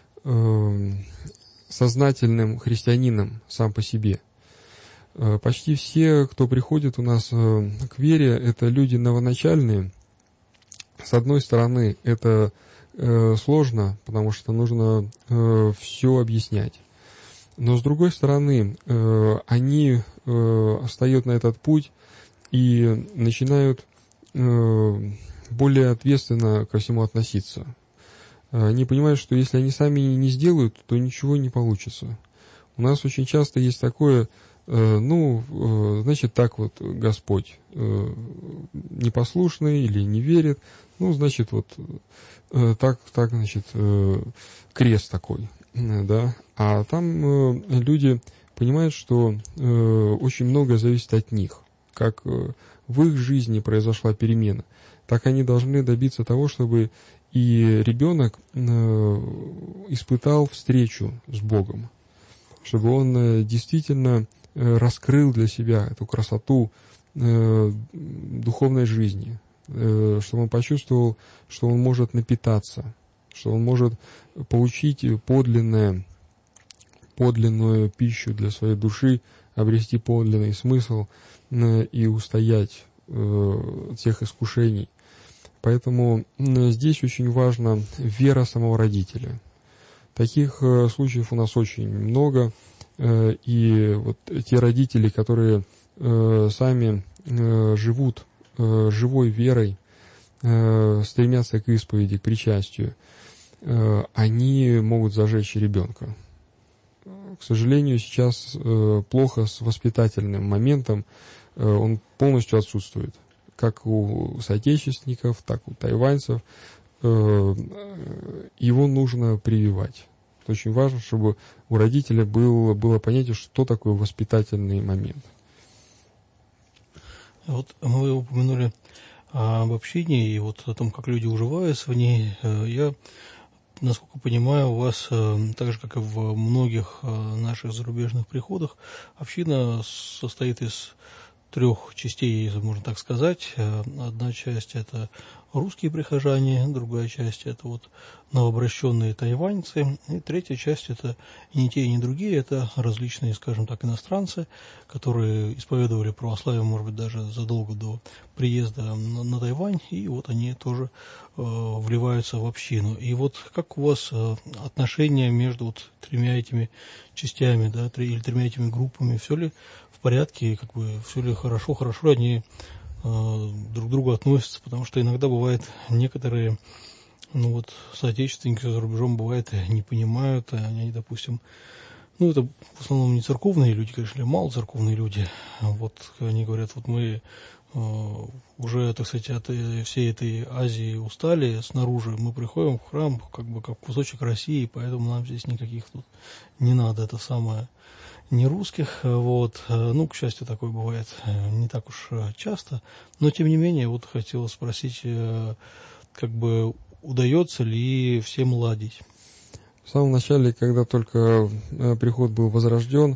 сознательным христианином сам по себе. Почти все, кто приходит у нас к вере, это люди новоначальные. С одной стороны, это сложно, потому что нужно все объяснять. Но с другой стороны, они встают на этот путь и начинают более ответственно ко всему относиться. Они понимают, что если они сами не сделают, то ничего не получится. У нас очень часто есть такое, значит, так вот Господь непослушный или не верит, значит, вот так, значит, крест такой, да. А там люди понимают, что очень многое зависит от них, как в их жизни произошла перемена, так они должны добиться того, чтобы и ребенок испытал встречу с Богом, чтобы он действительно раскрыл для себя эту красоту духовной жизни, чтобы он почувствовал, что он может напитаться, что он может получить подлинную пищу для своей души, обрести подлинный смысл и устоять тех искушений. Поэтому здесь очень важна вера самого родителя. Таких случаев у нас очень много. И вот те родители, которые сами живут живой верой, стремятся к исповеди, к причастию, они могут зажечь ребенка. К сожалению, сейчас плохо с воспитательным моментом, он полностью отсутствует. Как у соотечественников, так и у тайваньцев. Его нужно прививать. Очень важно, чтобы у родителя было понятие, что такое воспитательный момент. Вот вы упомянули об общении и вот о том, как люди уживаются в ней. Я, насколько понимаю, у вас, так же, как и в многих наших зарубежных приходах, община состоит из трех частей, можно так сказать. Одна часть – это русские прихожане, другая часть – это вот новообращенные тайваньцы, и третья часть – это и не те, и не другие, это различные, скажем так, иностранцы, которые исповедовали православие, может быть, даже задолго до приезда на Тайвань, и вот они тоже вливаются в общину. И вот как у вас отношения между вот тремя этими частями, да, или тремя этими группами, все ли в порядке, как бы, все ли хорошо ли они друг к другу относятся, потому что иногда бывает некоторые, ну вот, соотечественники за рубежом, бывает, не понимают, они, допустим, ну это в основном не церковные люди, конечно, мало церковные люди, вот они говорят, вот мы уже, так сказать, от всей этой Азии устали снаружи, мы приходим в храм, как бы как кусочек России, поэтому нам здесь никаких тут не надо, это самое, не русских, вот, ну, к счастью, такое бывает не так уж часто, но, тем не менее, вот хотел спросить, как бы, удается ли всем ладить? В самом начале, когда только приход был возрожден,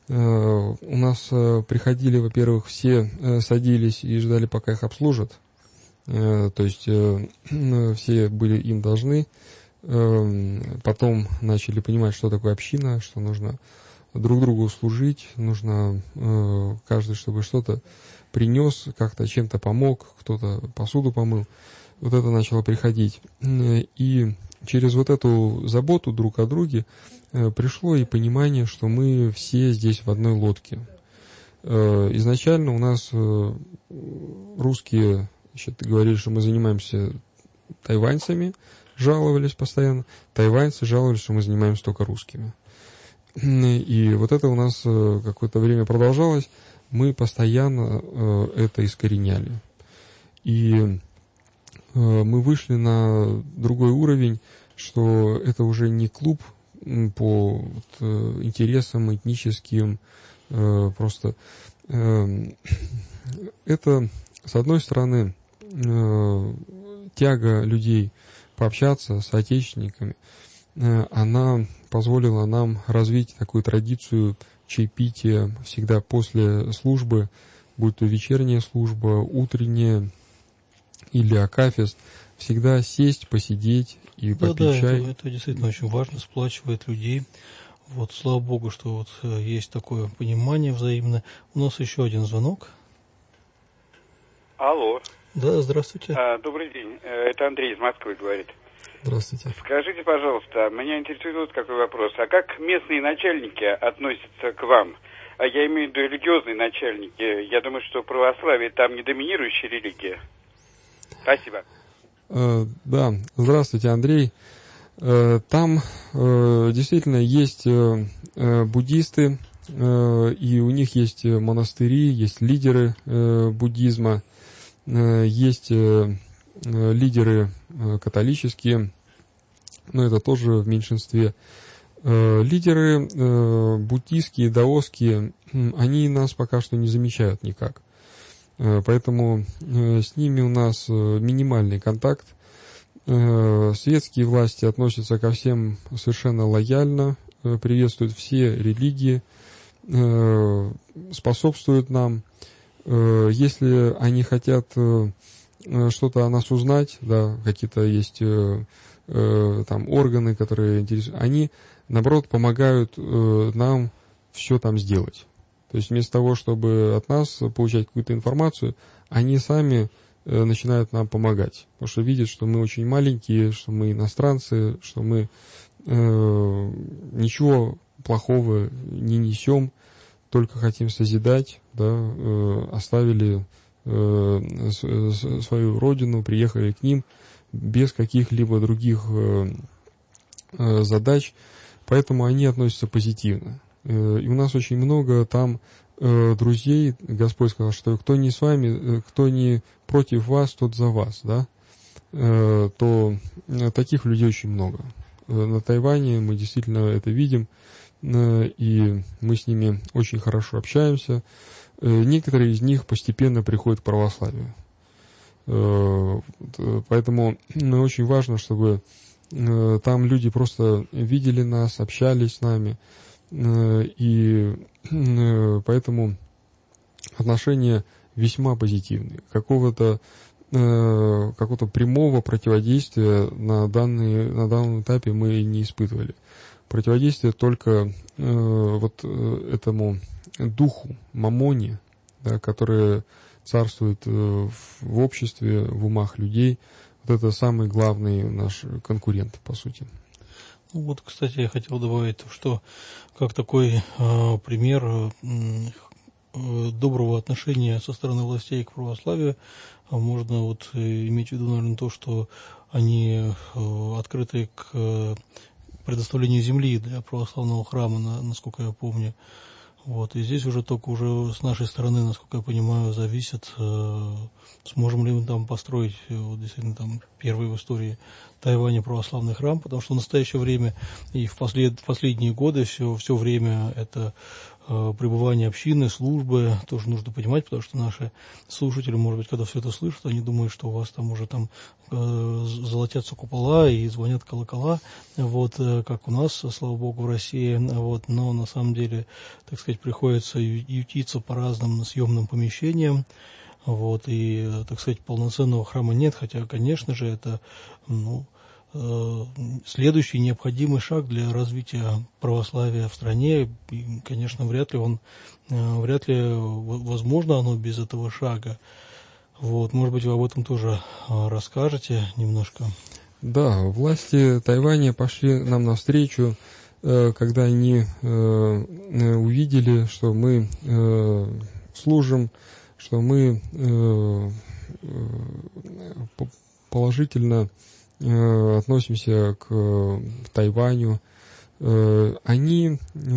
у нас приходили, во-первых, все садились и ждали, пока их обслужат, то есть все были им должны, потом начали понимать, что такое община, что нужно друг другу служить, нужно каждый, чтобы что-то принес, как-то чем-то помог, кто-то посуду помыл. Вот это начало приходить. И через вот эту заботу друг о друге пришло и понимание, что мы все здесь в одной лодке. Изначально у нас русские говорили, что мы занимаемся тайваньцами, жаловались постоянно. Тайваньцы жаловались, что мы занимаемся только русскими. И вот это у нас какое-то время продолжалось, мы постоянно это искореняли. И мы вышли на другой уровень, что это уже не клуб по интересам этническим, просто это, с одной стороны, тяга людей пообщаться с соотечественниками, она позволила нам развить такую традицию чаепития всегда после службы, будь то вечерняя служба, утренняя или акафист, всегда сесть, посидеть и попить чай. Это действительно очень важно, сплачивает людей. Вот, слава Богу, что вот есть такое понимание взаимное. У нас еще один звонок. Алло. Да, здравствуйте. Добрый день. Это Андрей из Москвы говорит. Здравствуйте. Скажите, пожалуйста, меня интересует вот какой вопрос. А как местные начальники относятся к вам? Я имею в виду религиозные начальники. Я думаю, что православие там не доминирующая религия. Спасибо. Да, здравствуйте, Андрей. Там действительно есть буддисты, и у них есть монастыри, есть лидеры буддизма, есть лидеры католические, но это тоже в меньшинстве. Лидеры буддистские, даосские, они нас пока что не замечают никак. Поэтому с ними у нас минимальный контакт. Светские власти относятся ко всем совершенно лояльно, приветствуют все религии, способствуют нам. Если они хотят что-то о нас узнать, да, какие-то есть там органы, которые интересуют, они, наоборот, помогают нам все там сделать. То есть вместо того, чтобы от нас получать какую-то информацию, они сами начинают нам помогать. Потому что видят, что мы очень маленькие, что мы иностранцы, что мы ничего плохого не несем, только хотим созидать, да, оставили свою родину, приехали к ним без каких-либо других задач, поэтому они относятся позитивно. И у нас очень много там друзей, Господь сказал, что кто не с вами, кто не против вас, тот за вас, да, то таких людей очень много. На Тайване мы действительно это видим, и мы с ними очень хорошо общаемся. Некоторые из них постепенно приходят к православию. Поэтому очень важно, чтобы там люди просто видели нас, общались с нами, и поэтому отношения весьма позитивные. Какого-то прямого противодействия на данном этапе мы не испытывали. Противодействие только этому духу, мамоне, да, который царствует в обществе, в умах людей. Вот это самый главный наш конкурент, по сути. Ну вот, кстати, я хотел добавить, что как такой пример доброго отношения со стороны властей к православию можно вот иметь в виду, наверное, то, что они открыты к предоставлению земли для православного храма, насколько я помню. Вот, и здесь уже только уже с нашей стороны, насколько я понимаю, зависит, сможем ли мы там построить вот, действительно там первый в истории Тайваня православный храм, потому что в настоящее время и в последние годы все время это пребывание общины, службы, тоже нужно понимать, потому что наши слушатели, может быть, когда все это слышат, они думают, что у вас там уже там золотятся купола и звонят колокола, вот, как у нас, слава богу, в России, вот, но на самом деле, так сказать, приходится ютиться по разным съемным помещениям, вот, и, так сказать, полноценного храма нет, хотя, конечно же, это, следующий необходимый шаг для развития православия в стране, и, конечно, вряд ли возможно оно без этого шага. Вот, может быть, вы об этом тоже расскажете немножко. Да, власти Тайваня пошли нам навстречу, когда они увидели, что мы служим, что мы положительно относимся к Тайваню. Они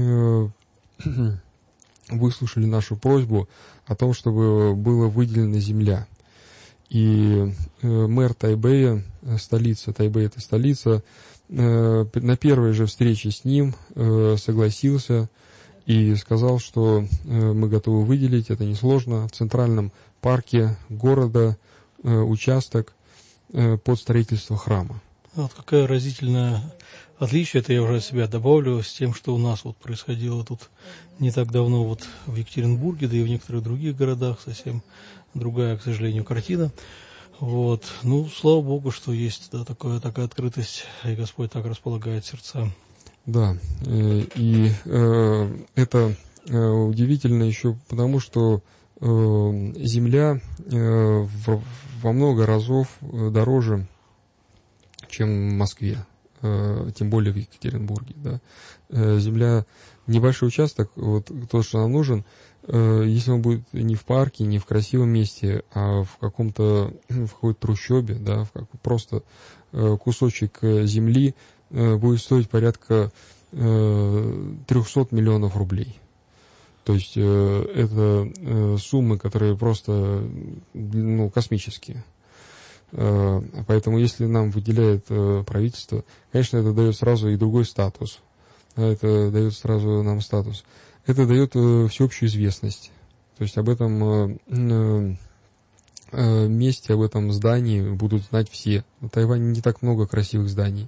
выслушали нашу просьбу о том, чтобы была выделена земля. И мэр Тайбэя, Тайбэй это столица, на первой же встрече с ним согласился и сказал, что мы готовы выделить, это несложно, в центральном парке города участок под строительство храма. Вот какое разительное отличие, это я уже от себя добавлю, с тем, что у нас вот происходило тут не так давно вот в Екатеринбурге, да и в некоторых других городах, совсем другая, к сожалению, картина. Вот. Слава Богу, что есть такая открытость, и Господь так располагает сердца. Да, и это удивительно еще потому, что земля во много разов дороже, чем в Москве, тем более в Екатеринбурге. Да. Земля, небольшой участок, вот то, что нам нужен, если он будет не в парке, не в красивом месте, а в какой-то трущобе, да, просто кусочек земли, будет стоить порядка 300 миллионов рублей. То есть это суммы, которые просто космические. Поэтому если нам выделяет правительство, конечно, это дает сразу и другой статус. Это дает сразу нам статус. Это дает всеобщую известность. То есть об этом месте, об этом здании будут знать все. В Тайване не так много красивых зданий.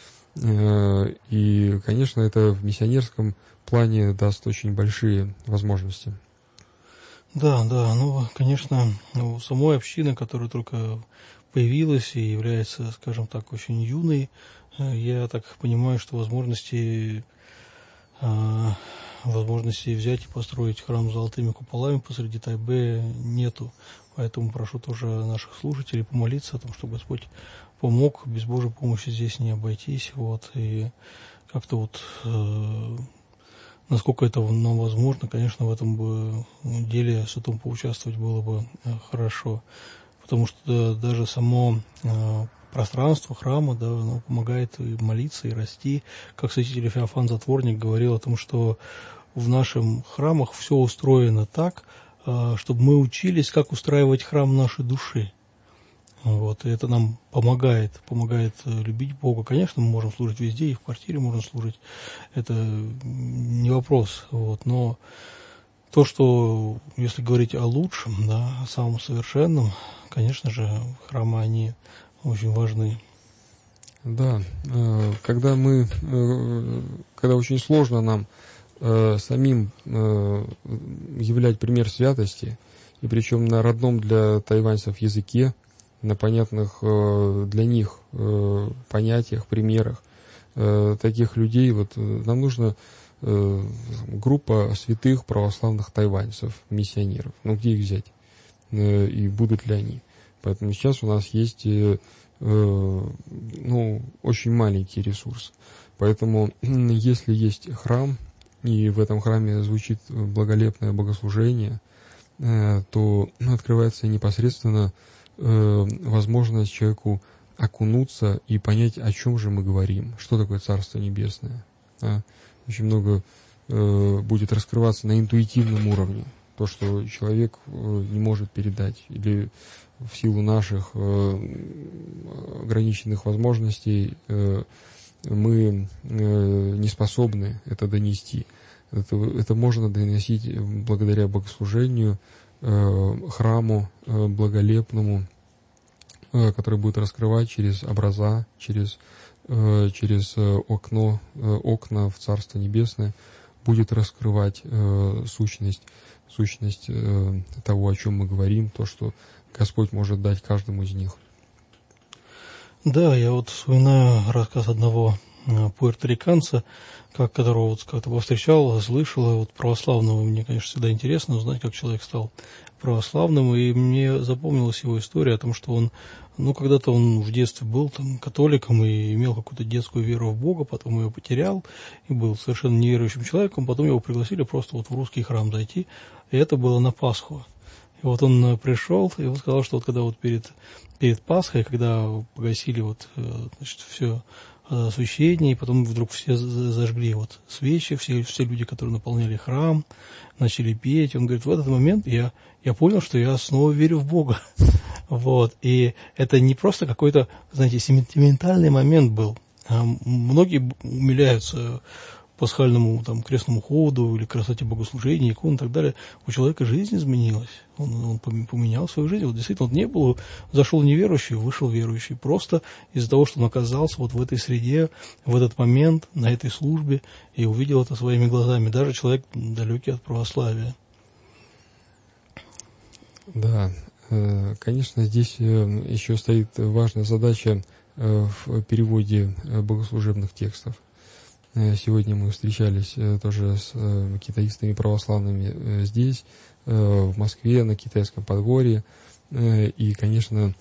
И, конечно, это в миссионерском плане даст очень большие возможности. Да, конечно, у самой общины, которая только появилась и является, скажем так, очень юной, я так понимаю, что возможности взять и построить храм с золотыми куполами посреди Тайбэя нету. Поэтому прошу тоже наших слушателей помолиться о том, чтобы Господь помог. Без Божьей помощи здесь не обойтись. Вот, и как-то насколько это нам возможно, конечно, в этом деле святом поучаствовать было бы хорошо. Потому что даже само пространство храма, да, оно помогает и молиться, и расти. Как святитель Феофан Затворник говорил о том, что в наших храмах все устроено так, чтобы мы учились, как устраивать храм нашей души. Вот, и это нам помогает любить Бога. Конечно, мы можем служить везде, и в квартире можно служить, это не вопрос. Вот, но то, что, если говорить о лучшем, да, о самом совершенном, конечно же, храмы, они очень важны. Да, когда очень сложно нам самим являть пример святости, и причем на родном для тайваньцев языке, на понятных для них понятиях, примерах таких людей. Вот нам нужна группа святых православных тайваньцев, миссионеров. Ну, где их взять? И будут ли они? Поэтому сейчас у нас есть очень маленький ресурс. Поэтому, если есть храм, и в этом храме звучит благолепное богослужение, то открывается непосредственно возможность человеку окунуться и понять, о чем же мы говорим, что такое Царство Небесное. Очень много будет раскрываться на интуитивном уровне, то, что человек не может передать, или в силу наших ограниченных возможностей мы не способны это донести. Это можно доносить благодаря богослужению, храму благолепному, который будет раскрывать через образа, через окна в Царство Небесное, будет раскрывать сущность того, о чем мы говорим, то, что Господь может дать каждому из них. Да, я вот вспоминаю рассказ одного пуэрториканца, которого вот как-то повстречал, слышал, вот православного. Мне, конечно, всегда интересно узнать, как человек стал православным, и мне запомнилась его история о том, что он, когда-то он в детстве был там католиком и имел какую-то детскую веру в Бога, потом ее потерял и был совершенно неверующим человеком, потом его пригласили просто вот в русский храм зайти, и это было на Пасху. И вот он пришел, и он сказал, что вот когда вот перед Пасхой, когда погасили все освещение, и потом вдруг все зажгли вот свечи, все люди, которые наполняли храм, начали петь. Он говорит, в этот момент я понял, что я снова верю в Бога. Вот. И это не просто какой-то, знаете, сентиментальный момент был. Многие умиляются пасхальному крестному ходу или красоте богослужения, икон и так далее. У человека жизнь изменилась. Он поменял свою жизнь. Вот действительно, не было, зашел неверующий, вышел верующий. Просто из-за того, что он оказался вот в этой среде, в этот момент, на этой службе, и увидел это своими глазами. Даже человек далекий от православия. Да, конечно, здесь еще стоит важная задача в переводе богослужебных текстов. Сегодня мы встречались тоже с китаистами православными здесь, в Москве, на Китайском подворье. И, конечно,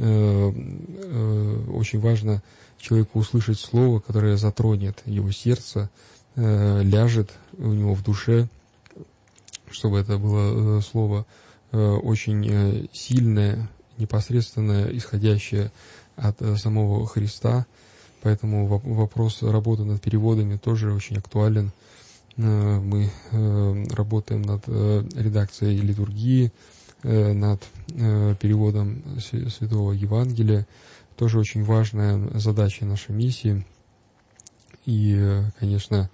очень важно человеку услышать слово, которое затронет его сердце, ляжет у него в душе, чтобы это было слово очень сильное, непосредственно исходящее от самого Христа. Поэтому вопрос работы над переводами тоже очень актуален. Мы работаем над редакцией литургии, над переводом Святого Евангелия. Тоже очень важная задача нашей миссии. И, конечно,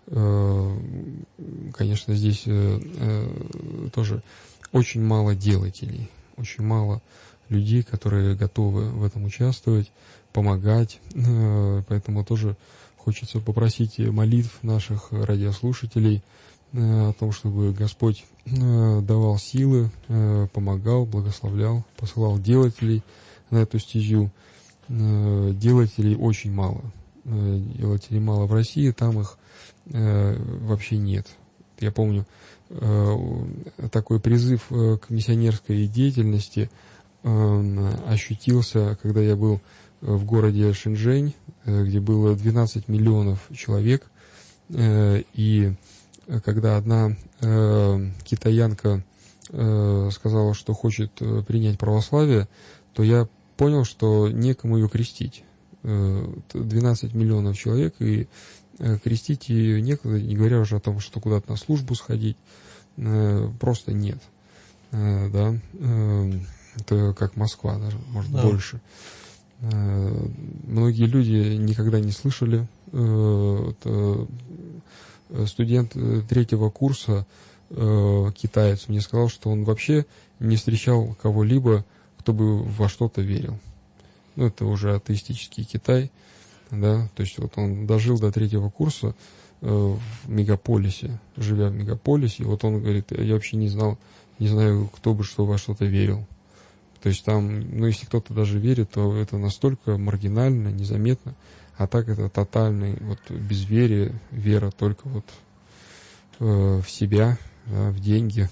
здесь тоже очень мало делателей, очень мало людей, которые готовы в этом участвовать, помогать. Поэтому тоже хочется попросить молитв наших радиослушателей о том, чтобы Господь давал силы, помогал, благословлял, посылал делателей на эту стезю. Делателей очень мало. Делателей мало в России, там их вообще нет. Я помню, такой призыв к миссионерской деятельности ощутился, когда я был в городе Шэньчжэнь, где было 12 миллионов человек, и когда одна китаянка сказала, что хочет принять православие, то я понял, что некому ее крестить. 12 миллионов человек, и крестить ее некуда, не говоря уже о том, что куда-то на службу сходить, просто нет. Да? Это как Москва даже, может, да. Больше. Многие люди никогда не слышали. Студент 3-го курса, китаец, мне сказал, что он вообще не встречал кого-либо, кто бы во что-то верил. Это уже атеистический Китай, да, то есть вот он дожил до 3-го курса, в мегаполисе, живя в мегаполисе. И вот он говорит, я вообще не знаю, кто бы во что-то верил. То есть там, если кто-то даже верит, то это настолько маргинально, незаметно. А так это тотальный безверие, вера только в себя, в деньги.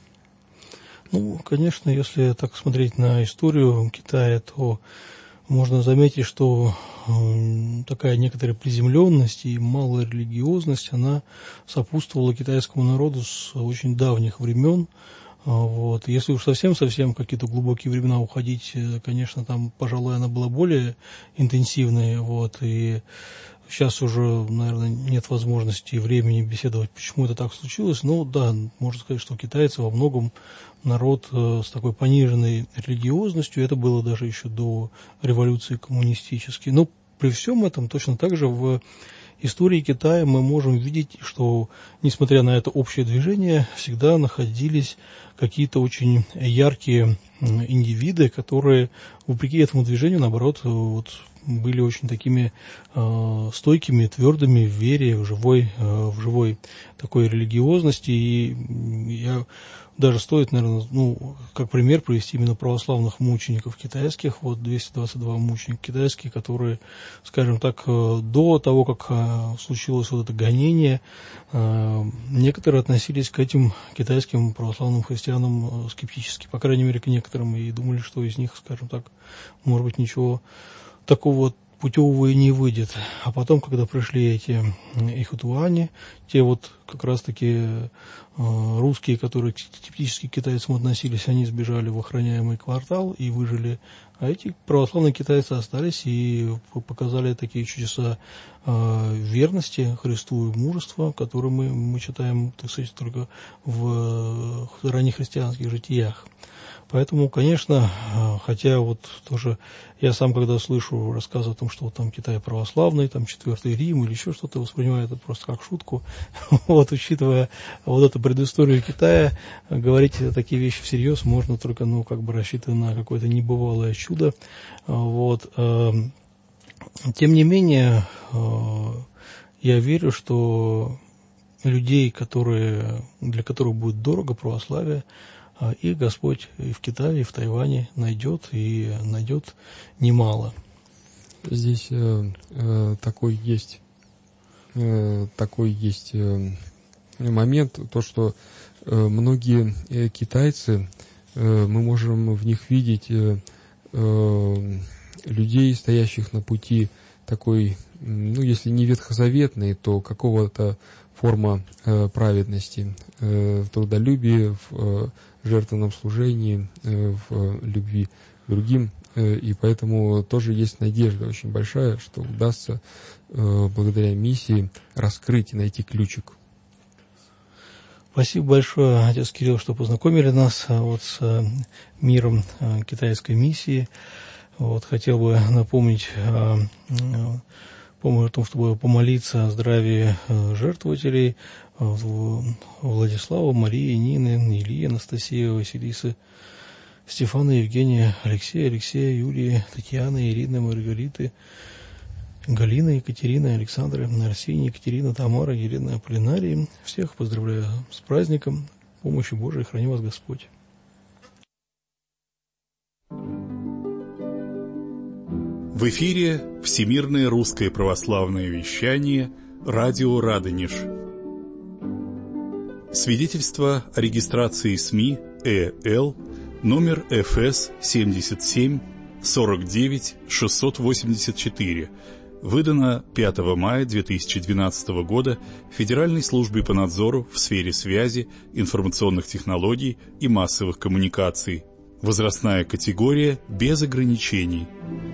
Конечно, если так смотреть на историю Китая, то можно заметить, что такая некоторая приземленность и малая религиозность, она сопутствовала китайскому народу с очень давних времен. Если уж совсем какие-то глубокие времена уходить, конечно, там, пожалуй, она была более интенсивной, и сейчас уже, наверное, нет возможности и времени беседовать, почему это так случилось. Да, можно сказать, что китайцы во многом народ с такой пониженной религиозностью, это было даже еще до революции коммунистической. Но при всем этом точно так же в истории Китая мы можем видеть, что, несмотря на это общее движение, всегда находились какие-то очень яркие индивиды, которые, вопреки этому движению, наоборот, были очень такими стойкими, твердыми в вере, в живой такой религиозности. И даже стоит, наверное, как пример привести именно православных мучеников китайских, 222 мученика китайских, которые, скажем так, до того, как случилось это гонение, некоторые относились к этим китайским православным христианам скептически, по крайней мере, к некоторым, и думали, что из них, скажем так, может быть, ничего такого путевого и не выйдет. А потом, когда пришли эти ихутуане, те как раз-таки русские, которые скептически к китайцам относились, они сбежали в охраняемый квартал и выжили. А эти православные китайцы остались и показали такие чудеса верности Христу и мужества, которые мы читаем, так сказать, только в раннехристианских житиях. Поэтому, конечно, хотя тоже я сам, когда слышу рассказы о том, что там Китай православный, там Четвертый Рим или еще что-то, воспринимаю это просто как шутку. Учитывая эту предысторию Китая, говорить такие вещи всерьез можно только, рассчитывая на какое-то небывалое чудо. Тем не менее, я верю, что людей, для которых будет дорого православие, и Господь и в Китае, и в Тайване найдет немало. Здесь такой есть момент, то, что многие китайцы, мы можем в них видеть людей, стоящих на пути такой, если не ветхозаветной, то какого-то форма праведности, в трудолюбии, в жертвенном служении, в любви к другим. И поэтому тоже есть надежда очень большая, что удастся благодаря миссии раскрыть и найти ключик. Спасибо большое, отец Кирилл, что познакомили нас с миром китайской миссии. Хотел бы напомнить о том, чтобы помолиться о здравии жертвователей Владислава, Марии, Нины, Ильи, Анастасии, Василисы, Стефана, Евгения, Алексея, Юлии, Татьяны, Ирины, Маргариты, Галины, Екатерины, Александры, Арсения, Екатерина, Тамара, Елена, Аполлинарии. Всех поздравляю с праздником. Помощи Божией, храни вас Господь. В эфире Всемирное русское православное вещание «Радио Радонеж». Свидетельство о регистрации СМИ ЭЛ номер ФС 77 49 684, выдано 5 мая 2012 года Федеральной службой по надзору в сфере связи, информационных технологий и массовых коммуникаций. Возрастная категория без ограничений.